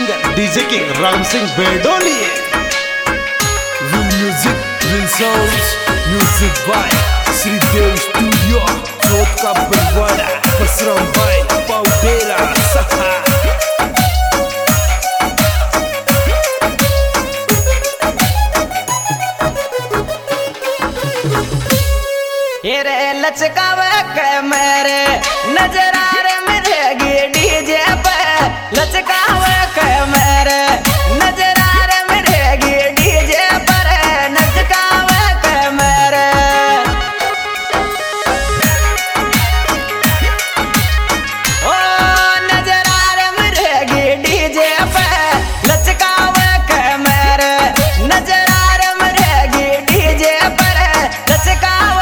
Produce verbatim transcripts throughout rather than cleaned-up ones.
Singer DJ king Ram Singh Bedoli. Real music, real sounds, music by Shridev studio, Chauth ka Barwara, Basram भाई, पाउडेरा, सहा। रे लचकावे के मेरे नजरारे मेरे गी डीजे पे लचकावे के मेरे नजरारे मेरे गी डीजे पर नचकावे के मेरे ओ नजरारे मेरे गी डीजे पे लचकावे के मेरे नजरारे मेरे गी डीजे पर लचकावे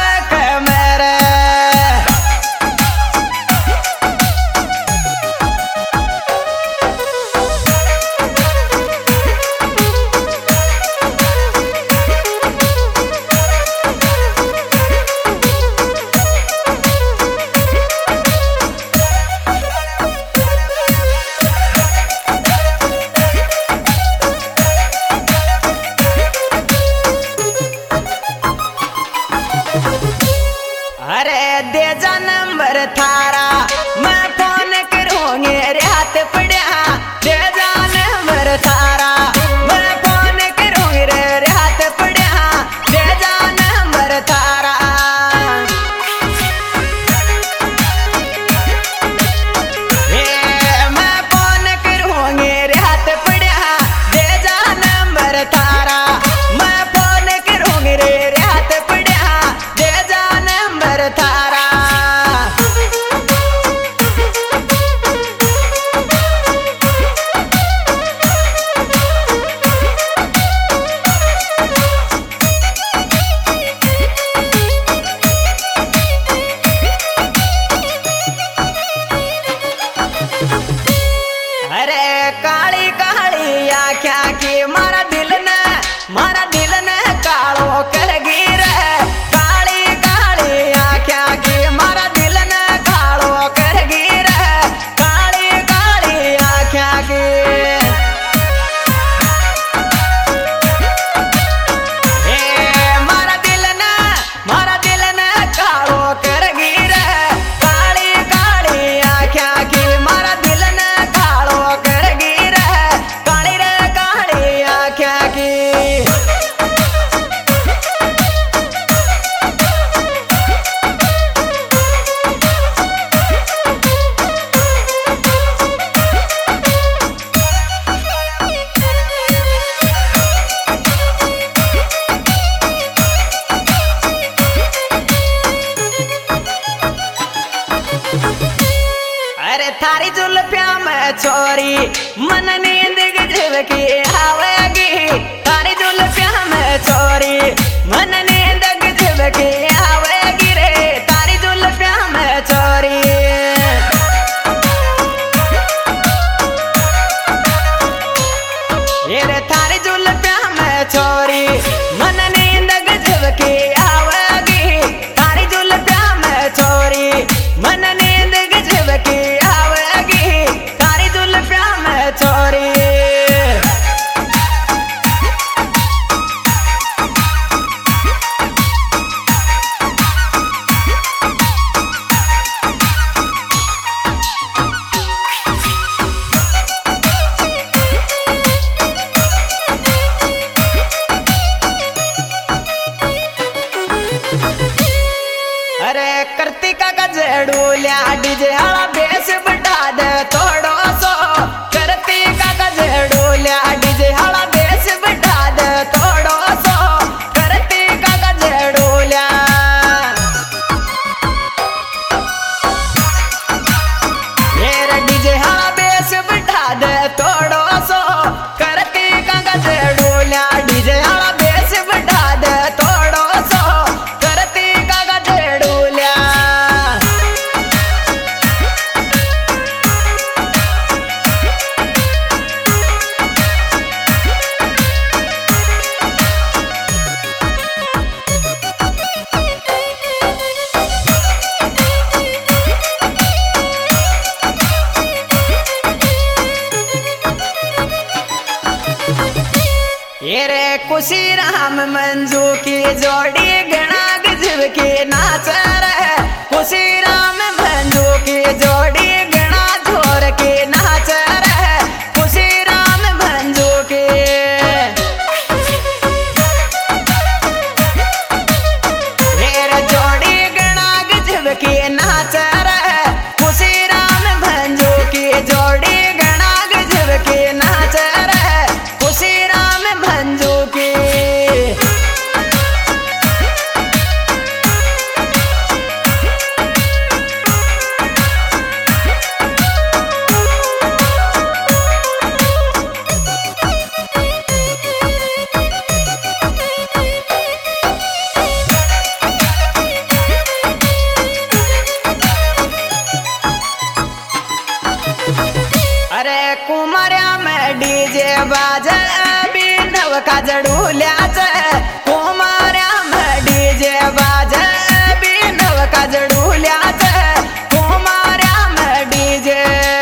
दे जा नंबर थारा मैं फोन करूंगी रे हाथ पड़ा दे जा नंबर थारा मैं फोन करूंगी रे रे हाथ पड़ा दे जा नंबर थारा ए मैं फोन करूंगी रे हाथ पड़ा दे जा नंबर थारा मैं फोन करूंगी रे रे हाथ पड़ा दे जा नंबर थारा अरे काली काली आख्या की मारा दिल ने मारा दिल ने कालो कर गिर काली काली आख्या की मारा दिल ने कालो कर गिर काली काली आख्या की ए मारा दिल ने मारा दिल ने कालो कर गिर काली काली आख्या की मारा दिल ने कालो कर गिर काली रे काली आख्या की अरे थारी जुल्फिया में छोरी मन नींद गजब की आवेगी थारी जुल्फिया में छोरी मन नींद गजब की आवेगी रे थारी जुल्फिया में छोरी ये रे थारी जुल्फिया में छोरी मन नींद गजब की आवेगी थारी जुल्फिया में छोरी मन नींद गजब की आवेगी थारी जुल्फिया में छोरी अरे कार्तिका का जेडूलिया डीजे हाला बेस बढ़ा दे थोड़ो सो कार्तिका का जेडूलिया डीजे हाला बेस बढ़ा दे थोड़ो सो कार्तिका का जेडूलिया मेरा डीजे हाला बेस बढ़ा दे थोड़ो सो कार्तिका का जेडूलिया डीजे हाला बेस बढ़ा दे थोड़ो सो कार्तिका का जेडूलिया रे खुशी राम मंजू की जोड़ी गणा गजब के नाच रे खुशी राम मंजू की जोड़ी गणा झोर के नाच रे खुशी राम मंजू के रे जोड़ी गणा गजब के नाच रे खुशी राम मंजू की जोड़ी गणा गजब के नाच रे खुशी राम मंजू की अरे कुमार्या में डीजे बाजे बिनव का जड़ूल्याच कुमार्या में डीजे बाजे बिनव का जड़ूल्याच कुमार्या में डीजे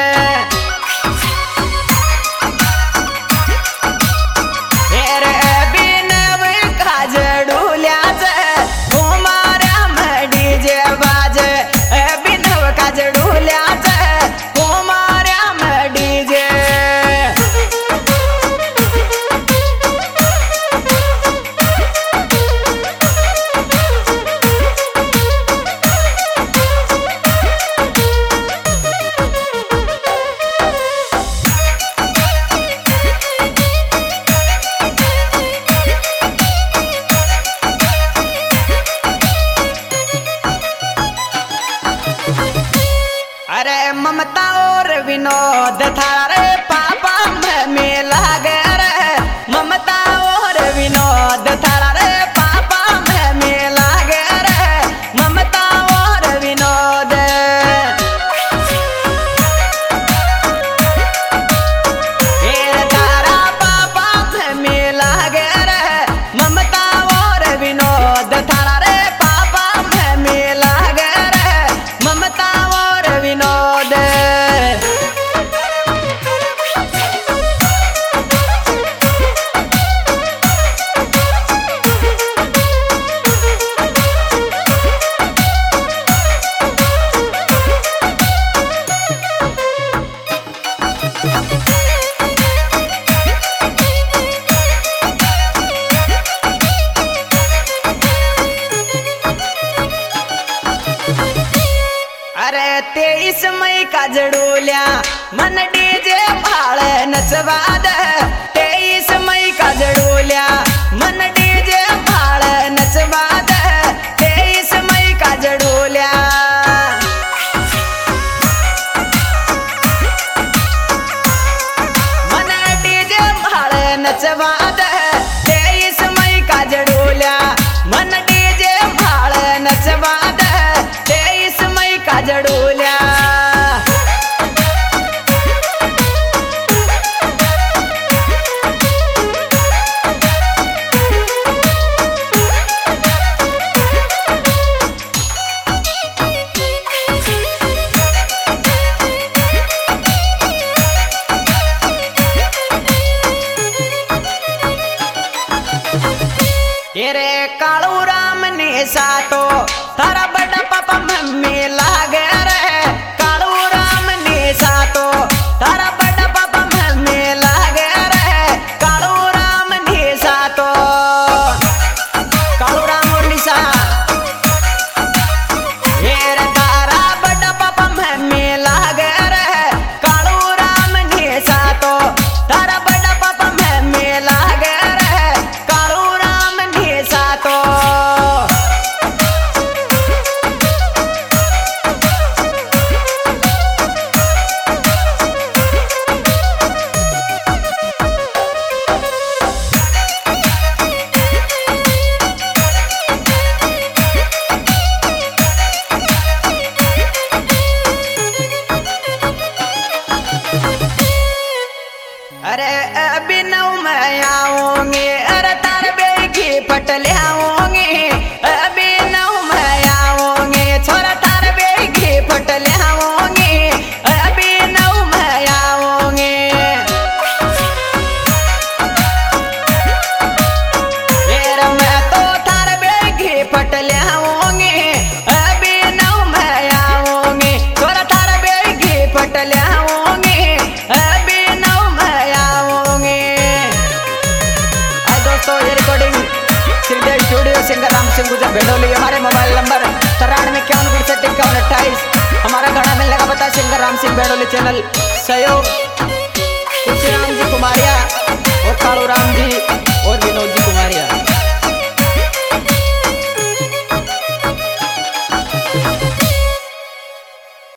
रे बिनव का जड़ूल्याच कुमार्या में डीजे बाजे बिनव का जड़ूल्याच कुमार्या में डीजे अरे ममता और विनोद थारे पापा में मेला रे ममता और विनोद थारे पापा में मेला रे ममता और विनोद ये तारा पापा में मेला रे ममता और विनोद थारा रे पापा में मेला रे ममता और विनोद अरे तेईस मई का जड़ूल्या मन डीजे भाड़ नचवाद तेईस मई का जड़ूल्या मन डीजे भाड़ नचवाद तेईस मई का जड़ूल्या मन डीजे भाड़ नचवाद तेईस मई का जड़ूल्या मन डीजे भाड़ नचवाद तेईस मई का जड़ूल्या रे कालू राम ने सातो थारा बड़ा पापा मम्मी लागे रे कालू राम ने सातो थारा बड़ा पापा मम्मी लागे रे कालू राम ने सातो कालू राम और निशा ये रे तारा बड़ा पापा मम्मी लागे रे कालू राम ने सातो थारा बड़ा पापा मम्मी लागे रे कालू राम ने सातो अरे अभिनव में आऊंगे अरे तार बेगी पटले आऊंगे अभिनव में आऊंगे छोरा तार बेगी पटले आऊंगे अभिनव में आऊंगे बेडोली चैनल सहयोग